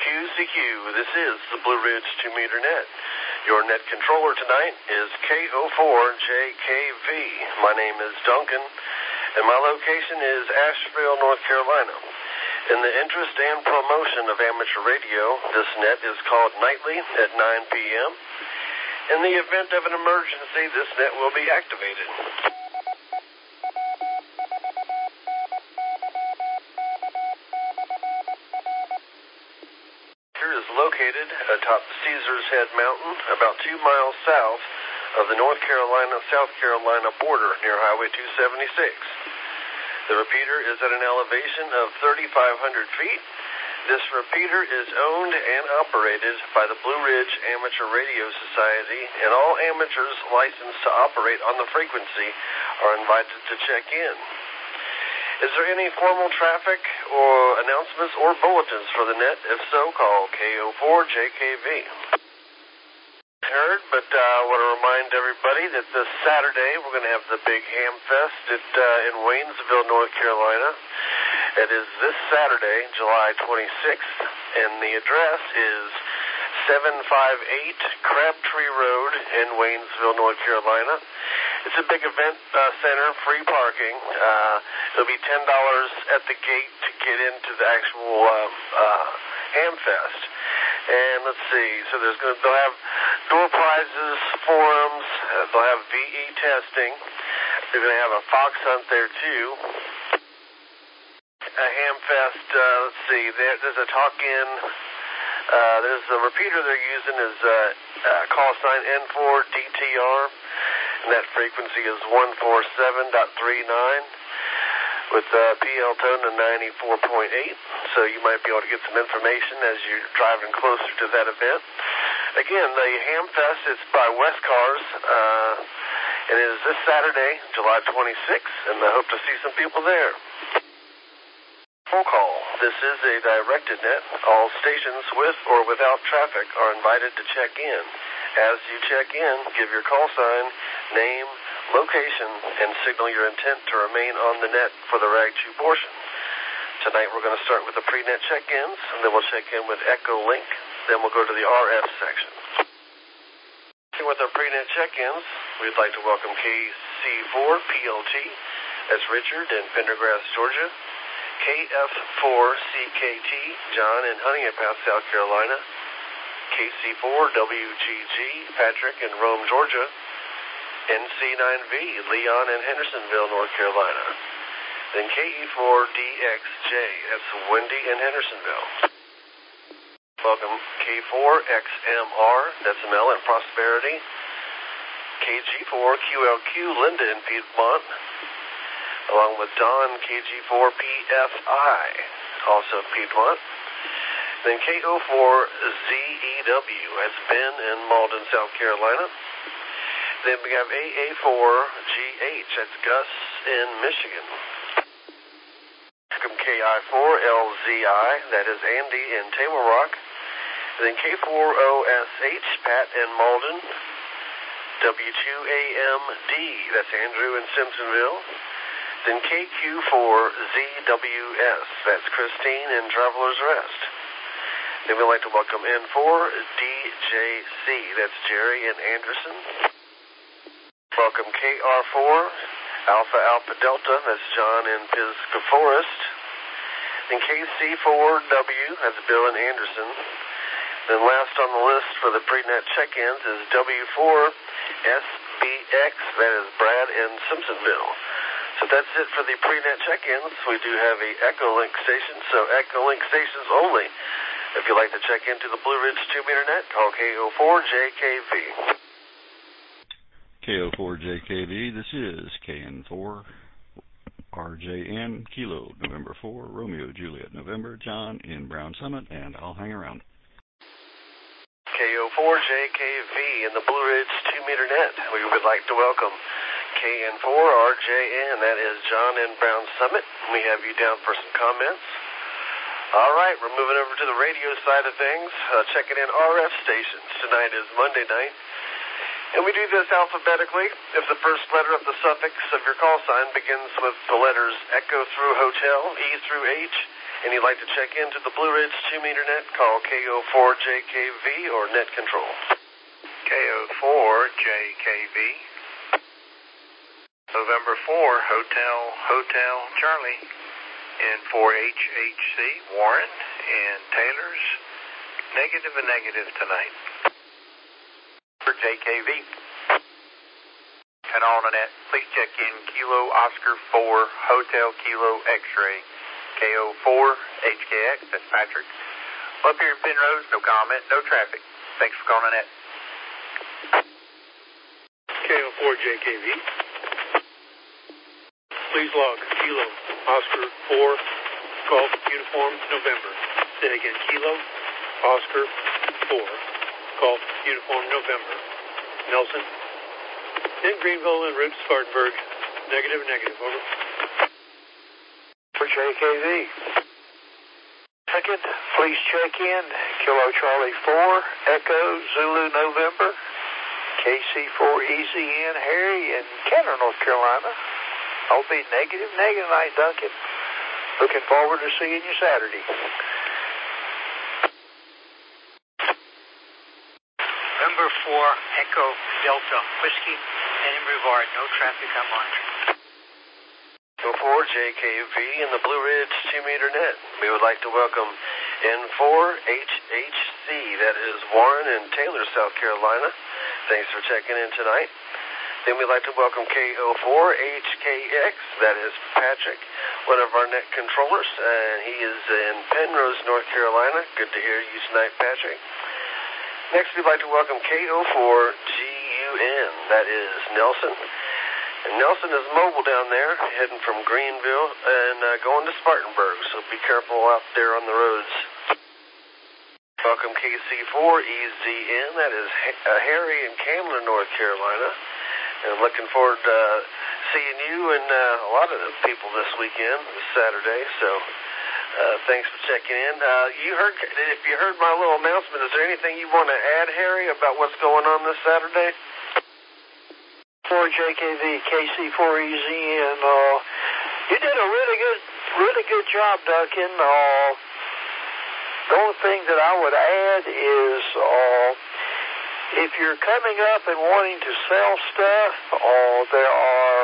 QCQ. This is the Blue Ridge 2-meter net. Your net controller tonight is KO4JKV. My name is Duncan, and my location is Asheville, North Carolina. In the interest and promotion of amateur radio, this net is called nightly at 9 p.m. In the event of an emergency, this net will be activated. Is located atop Caesar's Head Mountain, about 2 miles south of the North Carolina-South Carolina border near Highway 276. The repeater is at an elevation of 3,500 feet. This repeater is owned and operated by the Blue Ridge Amateur Radio Society, and all amateurs licensed to operate on the frequency are invited to check in. Is there any formal traffic or announcements or bulletins for the net? If so, call KO4JKV. Heard, but I want to remind everybody that this Saturday we're going to have the big Ham Fest in Waynesville, North Carolina. It is this Saturday, July 26th, and the address is 758 Crabtree Road in Waynesville, North Carolina. It's a big event center, free parking. It'll be $10 at the gate to get into the actual Ham Fest. And let's see, so they'll have door prizes, forums, they'll have VE testing. They're going to have a fox hunt there too. A Ham Fest, let's see, there's a talk-in. There's a repeater they're using is call sign N4DTR, and that frequency is 147.39 with PL tone to 94.8. So you might be able to get some information as you're driving closer to that event. Again, the Ham Fest is by West Cars, and it is this Saturday, July 26th, and I hope to see some people there. Phone call. This is a directed net. All stations with or without traffic are invited to check in. As you check in, give your call sign, name, location, and signal your intent to remain on the net for the Rag 2 portion. Tonight we're going to start with the pre-net check-ins, and then we'll check in with Echo Link, then we'll go to the RF section. With our pre-net check-ins, we'd like to welcome KC4PLT, that's Richard in Pendergrass, Georgia, KF4CKT, John in Huntington Pass, South Carolina, KC4WGG, Patrick in Rome, Georgia, NC9V, Leon in Hendersonville, North Carolina. Then KE4DXJ, that's Wendy in Hendersonville. Welcome K4XMR, that's Mel in Prosperity. KG4QLQ, Linda in Piedmont, along with Don KG4PFI, also Piedmont. Then KO4ZEW, that's Ben in Malden, South Carolina. Then we have AA4GH, that's Gus in Michigan. From KI4LZI, that is Andy in Table Rock. Then K4OSH, Pat in Malden. W2AMD, that's Andrew in Simpsonville. Then KQ4ZWS, that's Christine in Traveler's Rest. Then we'd like to welcome N4DJC, that's Jerry in Anderson. Welcome KR4, Alpha Alpha Delta, that's John in Pisgah Forest. Then KC4W, that's Bill in Anderson. Then last on the list for the pre-net check-ins is W4SBX, that is Brad in Simpsonville. So that's it for the pre-net check-ins. We do have a Echo Link station, so Echo Link stations only. If you'd like to check into the Blue Ridge 2-meter net, call KO4JKV. KO4JKV, this is KN4RJN, Kilo, November 4, Romeo, Juliet, November, John in Brown Summit, and I'll hang around. KO4JKV in the Blue Ridge 2-meter net. We would like to welcome KN4RJN, that is John in Brown Summit. We have you down for some comments. All right, we're moving over to the radio side of things, checking in RF stations. Tonight is Monday night, and we do this alphabetically. If the first letter of the suffix of your call sign begins with the letters Echo through Hotel, E through H, and you'd like to check into the Blue Ridge 2-meter net, call KO4JKV or net control. KO4JKV. November 4, Hotel Charlie. In 4HHC, Warren and Taylor's. Negative and negative tonight. For JKV. And on the net, please check in Kilo Oscar 4 Hotel Kilo X-ray. KO4 HKX, that's Patrick. Up here in Penrose, no comment, no traffic. Thanks for calling the net. KO4JKV. Please log Kilo Oscar 4 Golf Uniform November. Say again, Kilo Oscar 4 Golf Uniform November. Nelson. In Greenville en route to Spartanburg. Negative, over. For JKV. Second, please check in Kilo Charlie 4 Echo Zulu November. KC4EZN Harry in Kenner, North Carolina. I'll be negative night, Duncan. Looking forward to seeing you Saturday. November 4 Echo Delta Whiskey and Brevard. No traffic on monitoring. KO4JKV in the Blue Ridge 2-meter net. We would like to welcome N4HHC, that is Warren and Taylor, South Carolina. Thanks for checking in tonight. Then we'd like to welcome KO4HKX, that is Patrick, one of our net controllers, and he is in Penrose, North Carolina. Good to hear you tonight, Patrick. Next, we'd like to welcome KO4GUN, that is Nelson. And Nelson is mobile down there, heading from Greenville and going to Spartanburg, so be careful out there on the roads. Welcome KC4EZN, that is Harry in Camden, North Carolina. And I'm looking forward to seeing you and a lot of the people this weekend, this Saturday. So thanks for checking in. If you heard my little announcement, is there anything you want to add, Harry, about what's going on this Saturday? For JKV, KC4EZN, you did a really good job, Duncan. The only thing that I would add is if you're coming up and wanting to sell stuff, there are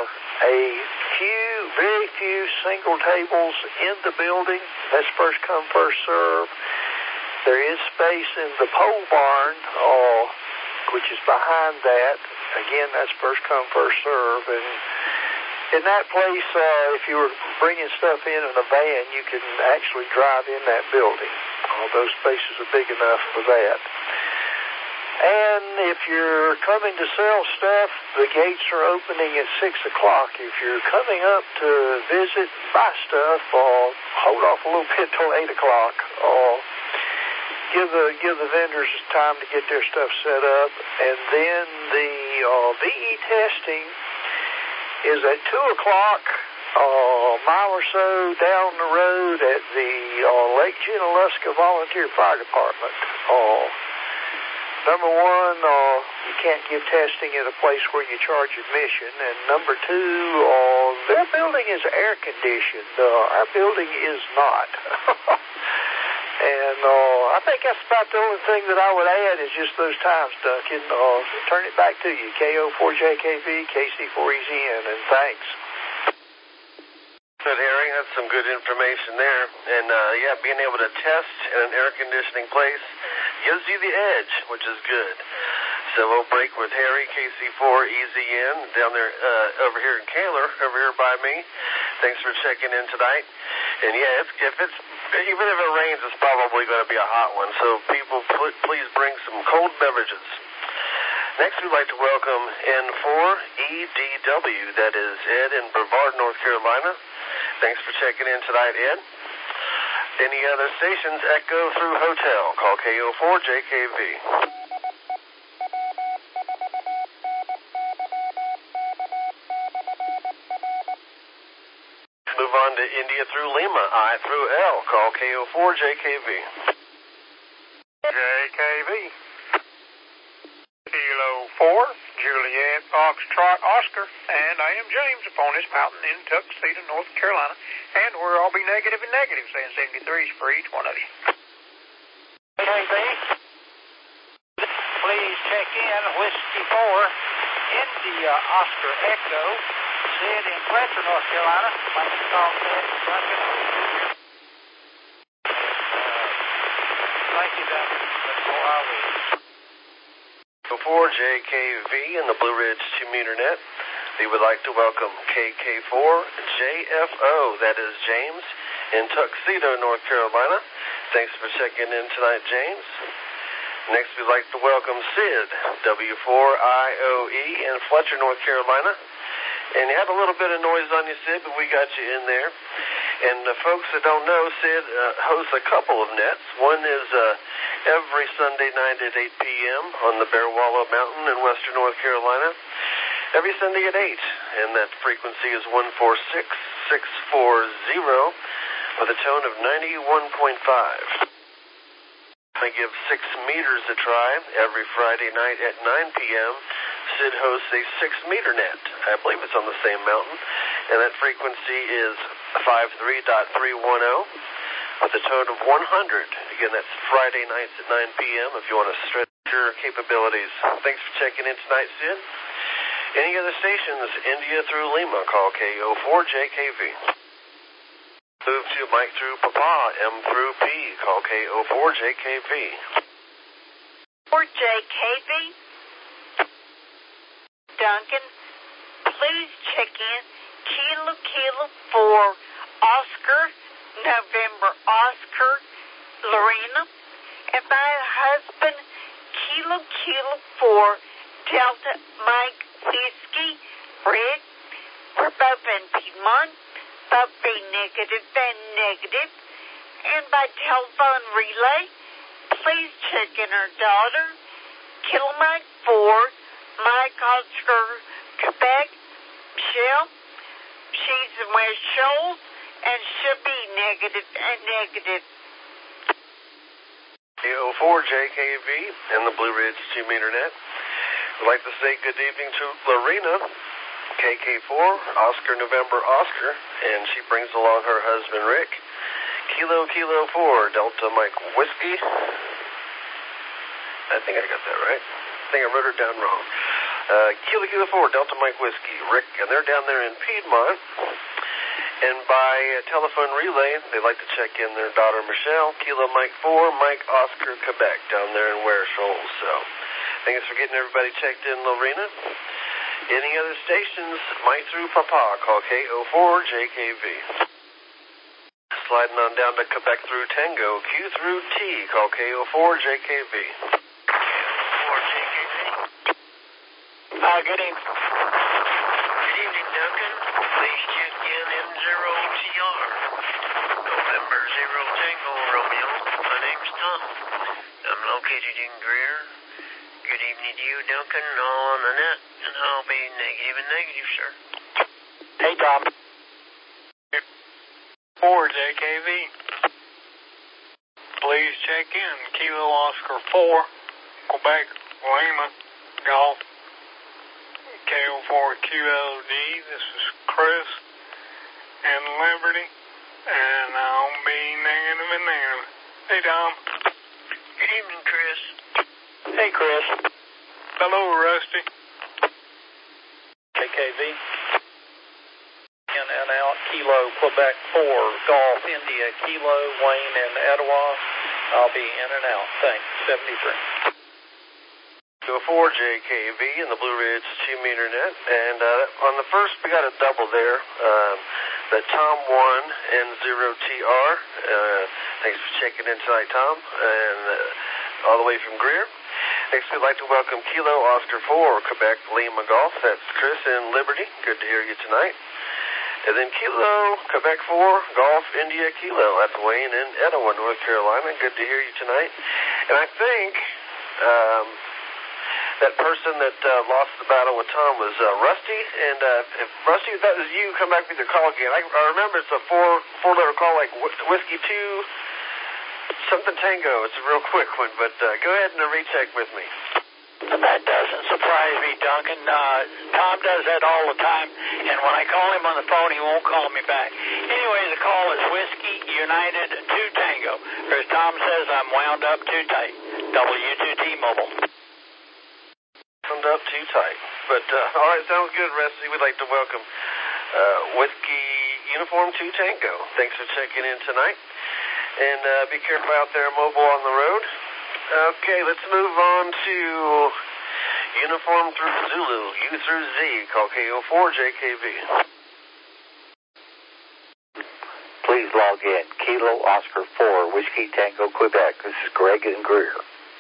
very few single tables in the building. That's first come, first serve. There is space in the pole barn, which is behind that. Again, that's first come, first serve. And in that place, if you were bringing stuff in a van, you can actually drive in that building. Those spaces are big enough for that. And if you're coming to sell stuff, the gates are opening at 6 o'clock. If you're coming up to visit and buy stuff, hold off a little bit till 8 o'clock. Give the vendors time to get their stuff set up. And then the VE testing is at 2 o'clock, a mile or so down the road at the Lake Junaluska Volunteer Fire Department. Number one, you can't give testing at a place where you charge admission. And number two, their building is air conditioned. Our building is not. And I think that's about the only thing that I would add is just those times, Duncan. Turn it back to you, KO4JKV, KC4EZN, and thanks. Good, Harry. That's some good information there. And, being able to test in an air conditioning place gives you the edge, which is good. So we'll break with Harry, KC4EZN, down there over here in Kaler, over here by me. Thanks for checking in tonight. And, even if it rains, it's probably going to be a hot one. So people, please bring some cold beverages. Next, we'd like to welcome N4EDW, that is Ed in Brevard, North Carolina. Thanks for checking in tonight, Ed. Any other stations, Echo through Hotel. Call KO4JKV. Move on to India through Lima, I through L. Call KO4JKV. JKV. Kilo 4, Juliet Foxtrot Oscar, and I am James upon this mountain in Tuxedo, North Carolina, and where I'll be negative and negative, saying 73s for each one of you. Please check in Whiskey 4, India Oscar Echo, Sid in Fletcher, North Carolina. Like to call Sid Duncan. Thank you, Duncan. That's 4 hours. Before JKV and the Blue Ridge 2-meter net, we would like to welcome KK4 JFO, that is James, in Tuxedo, North Carolina. Thanks for checking in tonight, James. Next, we'd like to welcome Sid, W4IOE, in Fletcher, North Carolina. And you had a little bit of noise on you, Sid, but we got you in there. And the folks that don't know, Sid hosts a couple of nets. One is every Sunday night at 8 p.m. on the Bear Wallow Mountain in western North Carolina. Every Sunday at 8, and that frequency is 146640 with a tone of 91.5. I give 6 meters a try every Friday night at 9 p.m. Sid hosts a 6-meter net. I believe it's on the same mountain, and that frequency is 53.310 with a tone of 100. Again, that's Friday nights at 9 p.m. if you want to stretch your capabilities. Thanks for checking in tonight, Sid. Any other stations, India through Lima, call KO4JKV. Move to Mike through Papa, M through P, call KO4JKV. 4JKV. Duncan, please check in Kilo 4 Oscar, November Oscar, Lorena, and my husband Kilo 4 Delta Mike Whiskey, Rick. We're both in Piedmont, both be negative and negative. And by telephone relay, please check in our daughter, Kilo Mike 4, Mike Oscar, Quebec, Michelle. She's in West Shoals, and she'll be negative and negative. KO4JKV and the Blue Ridge 2-meter net. I'd like to say good evening to Lorena, KK4, Oscar November Oscar, and she brings along her husband Rick. Kilo 4, Delta Mike Whiskey. I think I got that right. I think I wrote it down wrong. Kilo 4, Delta Mike Whiskey, Rick, and they're down there in Piedmont. And by telephone relay, they'd like to check in their daughter Michelle, Kilo Mike 4, Mike Oscar, Quebec, down there in Ware Shoals. So, thanks for getting everybody checked in, Lorena. Any other stations, Mike through Papa, call KO4JKV. Sliding on down to Quebec through Tango, Q through T, call KO4JKV. KO4JKV. Good evening. Good evening, Duncan. Please check in M0TR. November 0 Tango Romeo. My name's Tom. I'm located in Greer. Good evening to you, Duncan, all on the net, and I'll be negative and negative, sir. Hey, Tom. 4JKV. Please check in Kilo Oscar 4, Quebec, Lima, Golf. KO4QLD, this is Chris and Liberty, and I'll be negative and negative. Hey, Tom. Good evening, Chris. Hey, Chris. Hello, Rusty. KKV. In and out, Kilo, Quebec 4, Golf, India, Kilo, Wayne, and Etowah. I'll be in and out. Thanks. 73. So 4JKV in the Blue Ridge 2-meter net, and on the first we got a double there. The Tom 1 and 0TR. Thanks for checking in tonight, Tom, and all the way from Greer. Next, we'd like to welcome Kilo Oscar 4, Quebec, Lima Golf. That's Chris and Liberty. Good to hear you tonight. And then Kilo, Quebec 4, Golf, India, Kilo. That's Wayne in Etowah, North Carolina. Good to hear you tonight. And I think that person that lost the battle with Tom was Rusty. And if Rusty, if that was you, come back with your call again. I remember it's a four-letter call like Whiskey 2, something Tango. It's a real quick one, but go ahead and recheck with me. That doesn't surprise me, Duncan. Tom does that all the time, and when I call him on the phone, he won't call me back. Anyway, the call is Whiskey United 2 Tango. Or as Tom says, I'm wound up too tight. W2 T-Mobile. Wound up too tight. But, all right, sounds good, Rusty. We'd like to welcome Whiskey Uniform 2 Tango. Thanks for checking in tonight. And be careful out there mobile on the road. Okay, let's move on to Uniform through Zulu, U through Z. Call KO4JKV. Please log in. Kilo Oscar 4, Whiskey Tango, Quebec. This is Greg in Greer.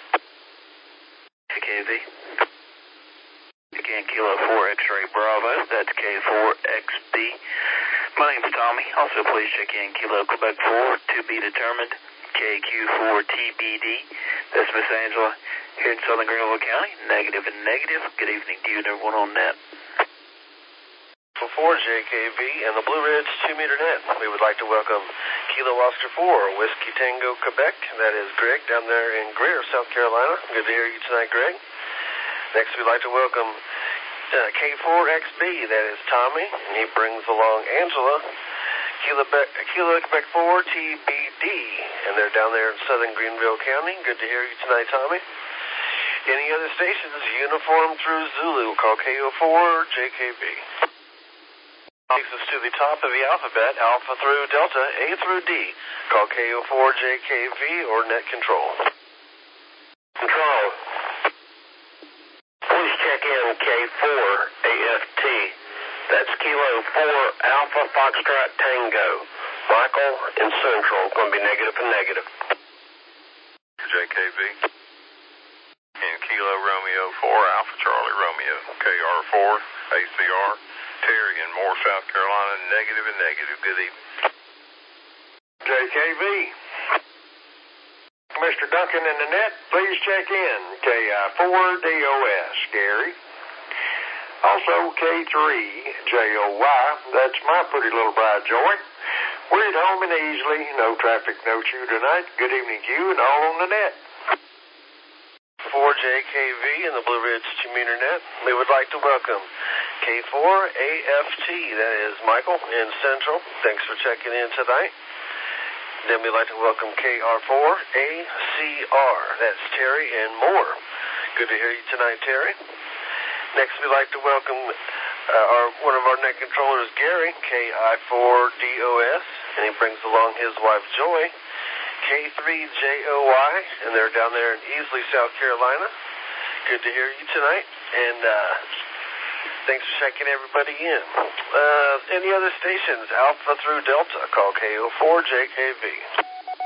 KV. Again, Kilo 4 X-Ray Bravo. That's K4XB. My name's Tommy. Also, please check in Kilo Quebec 4 to be determined. KQ4TBD. That's Miss Angela here in Southern Greenville County. Negative and negative. Good evening to you and everyone on net. 4JKV and the Blue Ridge 2-meter net. We would like to welcome Kilo Oscar 4, Whiskey Tango, Quebec. That is Greg down there in Greer, South Carolina. Good to hear you tonight, Greg. Next, we'd like to welcome K4XB. That is Tommy, and he brings along Angela. Kilo Quebec 4 TBD, and they're down there in Southern Greenville County. Good to hear you tonight, Tommy. Any other stations? Uniform through Zulu. Call KO4JKV. Takes us to the top of the alphabet, Alpha through Delta, A through D. Call KO4JKV or Net Control. Control. Please check in K4AFT. That's Kilo 4 Alpha Foxtrot Tango. Michael in Central. Going to be negative and negative. JKV. And Kilo Romeo 4 Alpha Charlie Romeo. KR4 ACR. Terry in Moore, South Carolina. Negative and negative. Good evening. JKV. Mr. Duncan in the net, please check in. KI4DOS. Gary. Also, K3JOY, that's my pretty little bride, Joy. We're at home and easily, no traffic, no chew tonight. Good evening to you and all on the net. 4JKV and the Blue Ridge 2-meter net. We would like to welcome K4AFT, that is Michael in Central. Thanks for checking in tonight. Then we'd like to welcome KR4ACR, that's Terry in Moore. Good to hear you tonight, Terry. Next, we'd like to welcome one of our net controllers, Gary, KI4DOS, and he brings along his wife, Joy, K3JOY, and they're down there in Easley, South Carolina. Good to hear you tonight, and thanks for checking everybody in. Any other stations, Alpha through Delta, call KO4JKV.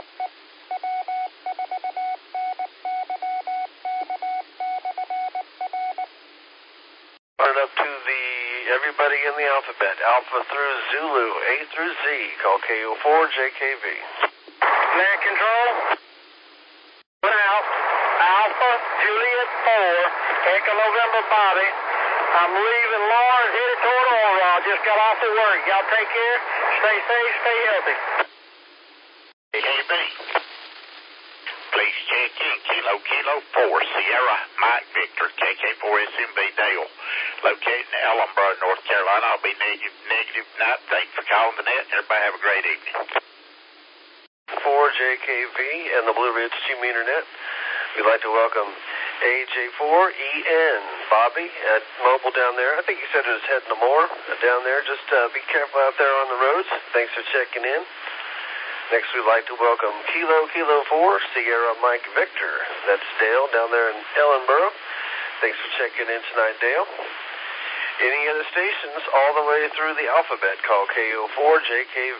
Up to everybody in the alphabet, Alpha through Zulu, A through Z, call KO4JKV. Net Control. Now, Alpha Juliet 4, Echo November Bobby. I'm leaving Lawrence, headed toward Oral. Just got off of work. Y'all take care. Stay safe, stay healthy. KB. Please check in Kilo 4 Sierra Mike Victor KK4SMB Dale. Located in Ellenboro, North Carolina. I'll be negative tonight. Thanks for calling the net. Everybody have a great evening. 4JKV and the Blue Ridge 2-meter net. We'd like to welcome AJ4EN Bobby at Mobile down there. I think he said it was heading to Moore down there. Just be careful out there on the roads. Thanks for checking in. Next, we'd like to welcome Kilo 4 Sierra Mike Victor. That's Dale down there in Ellenboro. Thanks for checking in tonight, Dale. Any other stations all the way through the alphabet, call KO4JKV.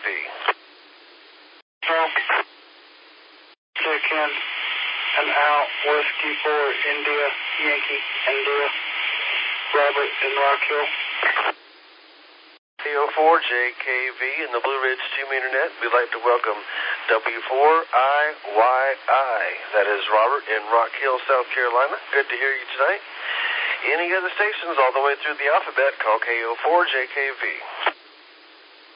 Check in and out, Whiskey 4 India, Yankee, India, Robert in Rock Hill. KO4JKV and the Blue Ridge 2-meter net. We'd like to welcome W4IYI. That is Robert in Rock Hill, South Carolina. Good to hear you tonight. Any other stations all the way through the alphabet, call KO4JKV.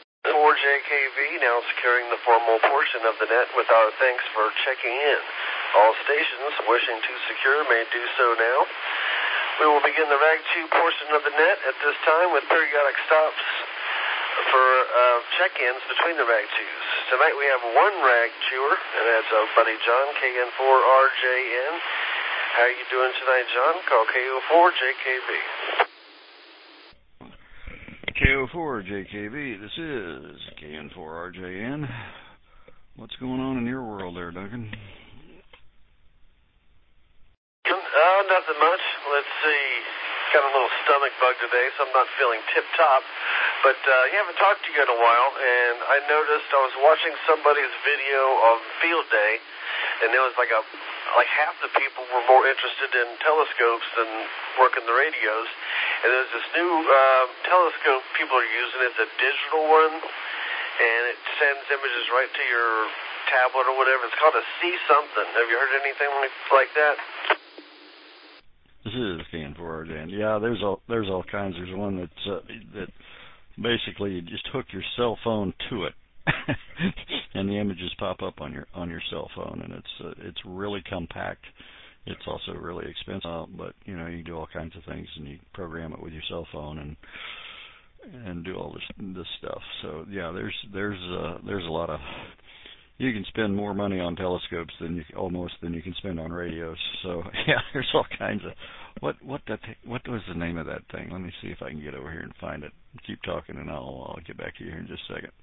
4JKV now securing the formal portion of the net with our thanks for checking in. All stations wishing to secure may do so now. We will begin the Rag Chew portion of the net at this time with periodic stops for check-ins between the Rag Chews. Tonight we have one Rag Chewer, and that's our buddy John, KN4RJN. How are you doing tonight, John? Call KO4JKB. KO4JKB, this is KN4RJN. What's going on in your world there, Duncan? Nothing much. Let's see. Got a little stomach bug today, so I'm not feeling tip-top. But haven't talked to you in a while, and I noticed I was watching somebody's video of Field Day, and it was like half the people were more interested in telescopes than working the radios. And there's this new telescope people are using. It's a digital one, and it sends images right to your tablet or whatever. It's called a C-something. Have you heard anything like that? This is KN4RJN. Yeah, there's all kinds. There's one that basically you just hook your cell phone to it, and the images pop up on your cell phone, and it's really compact. It's also really expensive, but you can do all kinds of things, and you program it with your cell phone and do all this stuff. So yeah, there's a lot of. You can spend more money on telescopes than you can spend on radios. So yeah, there's all kinds of. What was the name of that thing? Let me see if I can get over here and find it. Keep talking, and I'll get back to you here in just a second.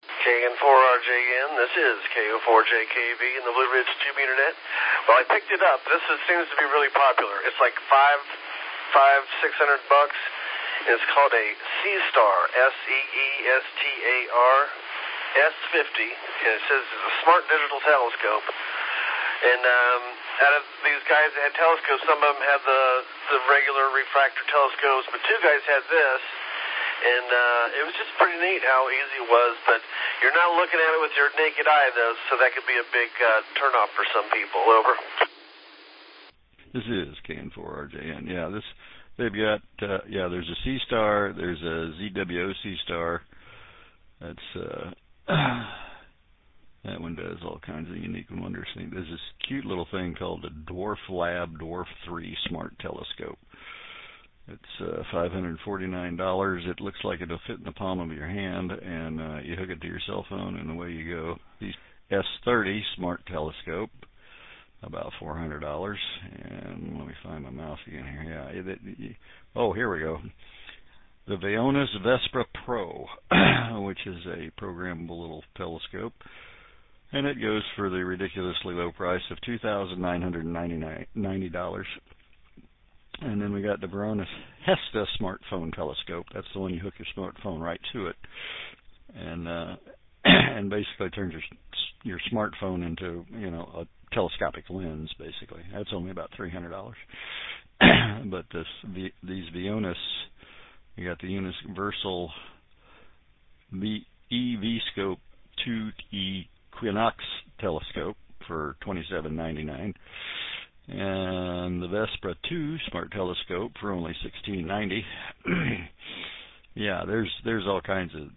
KN4RJN, this is KO4JKB in the Blue Ridge Tube Internet. Well, I picked it up. Seems to be really popular. It's like $600. And it's called a Seestar, SEESTAR. S50, and it says it's a smart digital telescope. And out of these guys that had telescopes, some of them had the regular refractor telescopes, but two guys had this. And it was just pretty neat how easy it was. But you're not looking at it with your naked eye, though, so that could be a big turnoff for some people. Over. This is KN4RJN. Yeah, they've got there's a Seestar, there's a ZWO Seestar. That's that one does all kinds of unique and wondrous things. There's this cute little thing called the Dwarf Lab Dwarf 3 Smart Telescope. It's $549. It looks like it'll fit in the palm of your hand, and you hook it to your cell phone, and away you go. The S30 Smart Telescope, about $400. And let me find my mouse again here. Yeah. Here we go. The Vaonis Vespra Pro, which is a programmable little telescope, and it goes for the ridiculously low price of $2,990. And then we got the Vaonis Hesta Smartphone Telescope. That's the one you hook your smartphone right to it, and basically turns your smartphone into a telescopic lens. Basically, that's only about $300. But these Vaonis. You got the Universal EV-Scope 2E Equinox telescope for $27.99, and the Vespra 2 Smart Telescope for only $16.90. Yeah, there's all kinds of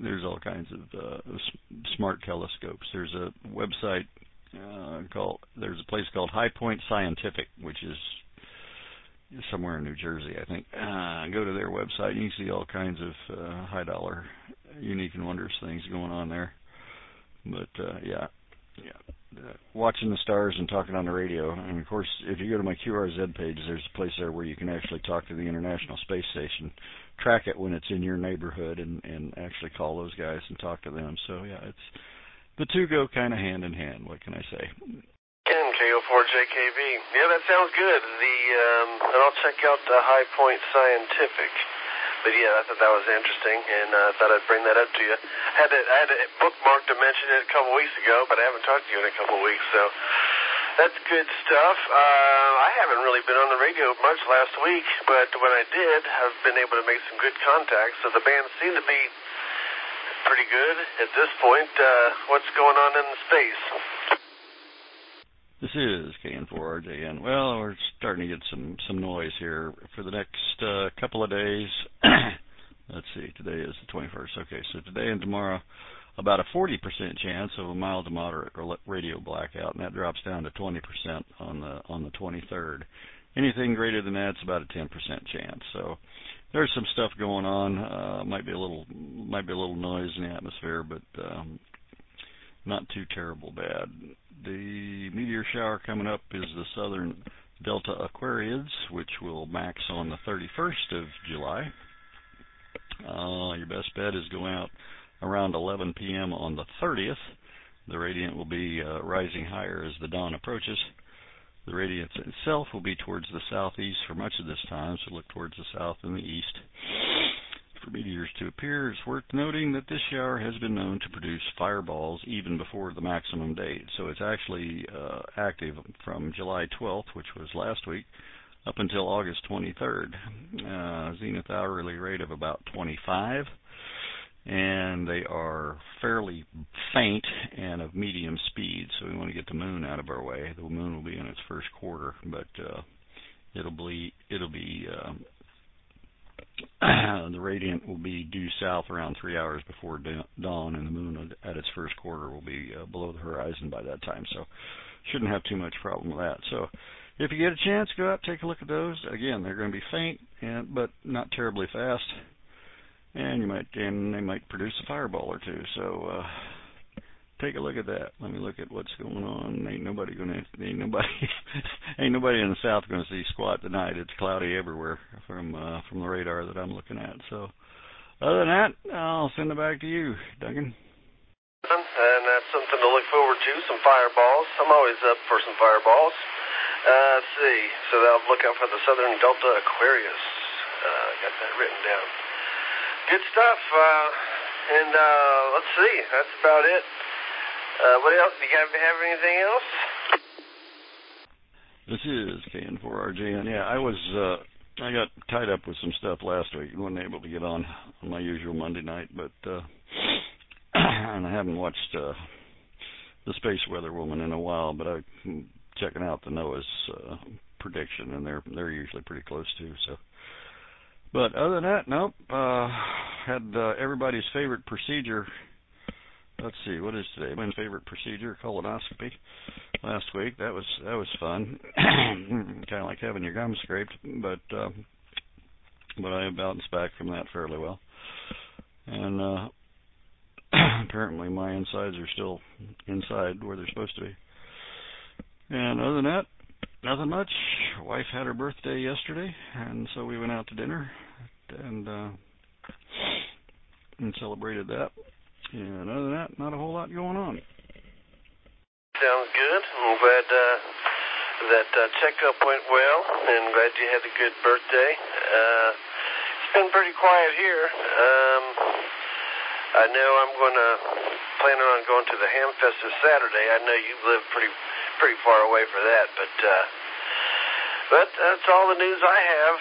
smart telescopes. There's a website there's a place called High Point Scientific, which is somewhere in New Jersey, I think. Go to their website, and you can see all kinds of high-dollar, unique and wondrous things going on there. But, watching the stars and talking on the radio. And, of course, if you go to my QRZ page, there's a place there where you can actually talk to the International Space Station, track it when it's in your neighborhood, and actually call those guys and talk to them. So, yeah, the two go kind of hand in hand. What can I say? KO4JKB. Yeah, that sounds good. And I'll check out the High Point Scientific. But yeah, I thought that was interesting, and I thought I'd bring that up to you. I had a bookmark to mention it a couple weeks ago, but I haven't talked to you in a couple weeks, so that's good stuff. I haven't really been on the radio much last week, but when I did, I've been able to make some good contacts. So the band seemed to be pretty good at this point. What's going on in space? This is KN4RJN. Well, we're starting to get some noise here for the next couple of days. Let's see, today is the 21st. Okay, so today and tomorrow about a 40% chance of a mild to moderate radio blackout, and that drops down to 20% on the 23rd. Anything greater than that's about a 10% chance. So there's some stuff going on. Might be a little noise in the atmosphere, but not too terrible bad. The meteor shower coming up is the southern Delta Aquariids, which will max on the 31st of July. Your best bet is going out around 11 p.m. on the 30th. The radiant will be rising higher as the dawn approaches. The radiance itself will be towards the southeast for much of this time, so look towards the south and the east. For meteors to appear, it's worth noting that this shower has been known to produce fireballs even before the maximum date. So it's actually active from July 12th, which was last week, up until August 23rd. Zenith hourly rate of about 25. And they are fairly faint and of medium speed, so we want to get the moon out of our way. The moon will be in its first quarter, but it'll be the radiant will be due south around 3 hours before dawn, and the moon at its first quarter will be below the horizon by that time, so shouldn't have too much problem with that. So if you get a chance, go out, take a look at those. Again, they're going to be faint, but not terribly fast. And they might produce a fireball or two. So take a look at that. Let me look at what's going on. Ain't nobody in the south going to see squat tonight. It's cloudy everywhere from the radar that I'm looking at. So other than that, I'll send it back to you, Duncan. And that's something to look forward to. Some fireballs. I'm always up for some fireballs. Let's see. So I'll look out for the southern Delta Aquarius. Got that written down. Good stuff, and let's see, that's about it. What else? Do you have anything else? This is KN4RJN. Yeah, I got tied up with some stuff last week. Wasn't able to get on my usual Monday night, but and I haven't watched the Space Weather Woman in a while, but I'm checking out the NOAA's prediction, and they're usually pretty close too, so. But other than that, nope. Had everybody's favorite procedure. Let's see, what is today? My favorite procedure, colonoscopy, last week. That was fun. Kind of like having your gums scraped, but I bounced back from that fairly well. And apparently my insides are still inside where they're supposed to be. And other than that, nothing much. Wife had her birthday yesterday, and so we went out to dinner and celebrated that. And other than that, not a whole lot going on. Sounds good. I'm glad that checkup went well, and glad you had a good birthday. It's been pretty quiet here. I know I'm planning on going to the Hamfest this Saturday. I know you live pretty far away for that, but that's all the news I have.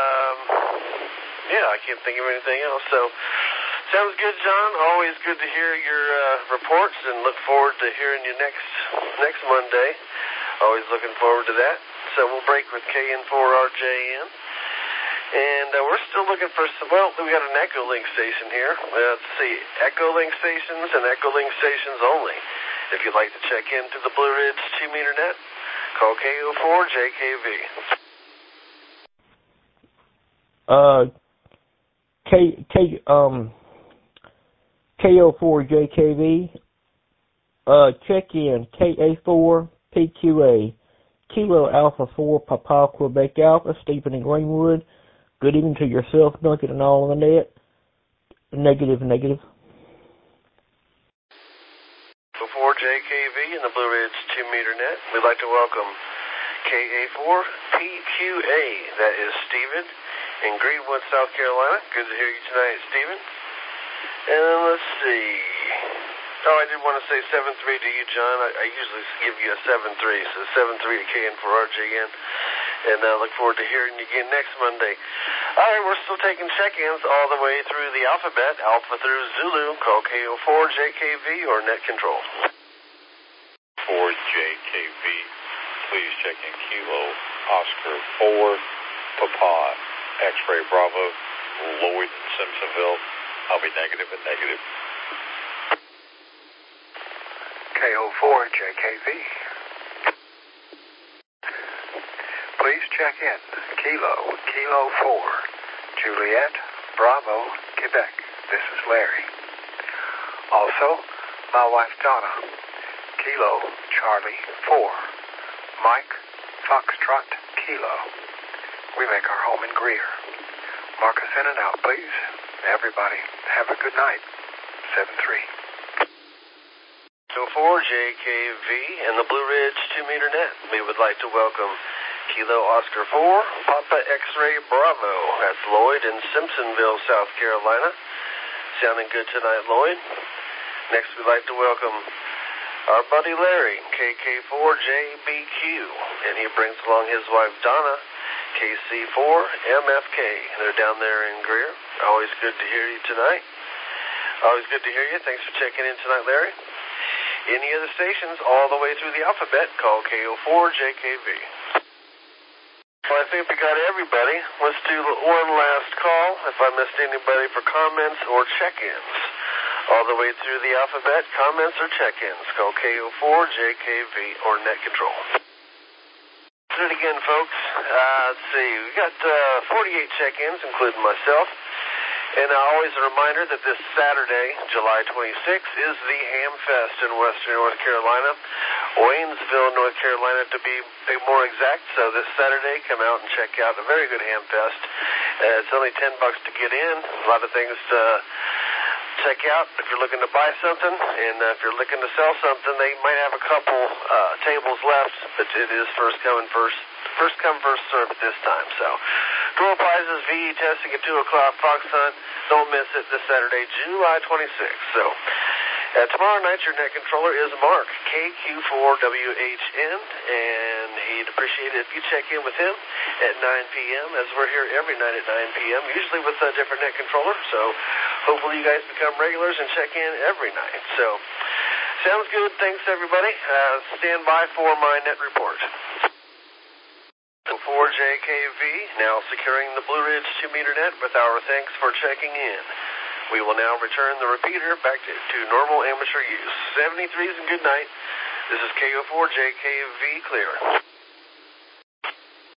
Yeah, I can't think of anything else. So, sounds good, John. Always good to hear your reports, and look forward to hearing you next Monday. Always looking forward to that. So we'll break with KN4RJN. And we're still looking for we got an Echolink station here. Let's see, Echolink stations and Echolink stations only. If you'd like to check into the Blue Ridge 2-meter net, call KO4JKV. KO4JKV. Check in KA4PQA. Kilo Alpha 4 Papa Quebec Alpha, Stephen and Greenwood. Good evening to yourself, Duncan, and all on the net. Negative. Before JKV in the Blue Ridge 2-meter net, we'd like to welcome KA4PQA. That is Stephen in Greenwood, South Carolina. Good to hear you tonight, Stephen. And let's see. Oh, I did want to say 7-3 to you, John. I usually give you a 7-3, so 7-3 to KN4RJN. And I look forward to hearing you again next Monday. All right, we're still taking check-ins all the way through the alphabet, Alpha through Zulu. Call KO4JKV or Net Control. 4JKV, please check in Kilo Oscar 4 Papa X-Ray Bravo Lloyd Simpsonville. I'll be negative and negative. KO4JKV. Please check in. Kilo 4, Juliet, Bravo, Quebec. This is Larry. Also, my wife Donna. Kilo, Charlie 4, Mike, Foxtrot, Kilo. We make our home in Greer. Mark us in and out, please. Everybody, have a good night. 7-3. So 4JKV and the Blue Ridge 2-meter net. We would like to welcome Kilo Oscar 4, Papa X-Ray Bravo. That's Lloyd in Simpsonville, South Carolina. Sounding good tonight, Lloyd. Next, we'd like to welcome our buddy Larry, KK4JBQ, and he brings along his wife Donna, KC4MFK. They're down there in Greer. Always good to hear you tonight. Always good to hear you. Thanks for checking in tonight, Larry. Any other stations all the way through the alphabet, call KO4JKV. Well, I think we got everybody. Let's do one last call. If I missed anybody for comments or check-ins. All the way through the alphabet, comments or check-ins, call KO4JKV or Net Control. Do it again, folks. Let's see. We got 48 check-ins, including myself. And always a reminder that this Saturday, July 26th, is the Hamfest in Western North Carolina. Waynesville, North Carolina, to be more exact. So this Saturday, come out and check out a very good Hamfest. It's only $10 to get in. A lot of things to check out if you're looking to buy something, and if you're looking to sell something, they might have a couple tables left, but it is first come, first serve at this time. So, door prizes, VE testing at 2 o'clock, Fox Hunt. Don't miss it this Saturday, July 26th. So, tomorrow night, your net controller is Mark, KQ4WHN, and he'd appreciate it if you check in with him at 9 p.m., as we're here every night at 9 p.m., usually with a different net controller. So, hopefully you guys become regulars and check in every night. So, sounds good. Thanks, everybody. Stand by for my net report. 4JKV, now securing the Blue Ridge 2-meter net with our thanks for checking in. We will now return the repeater back to normal amateur use. 73s and good night. This is KO4JKV clear.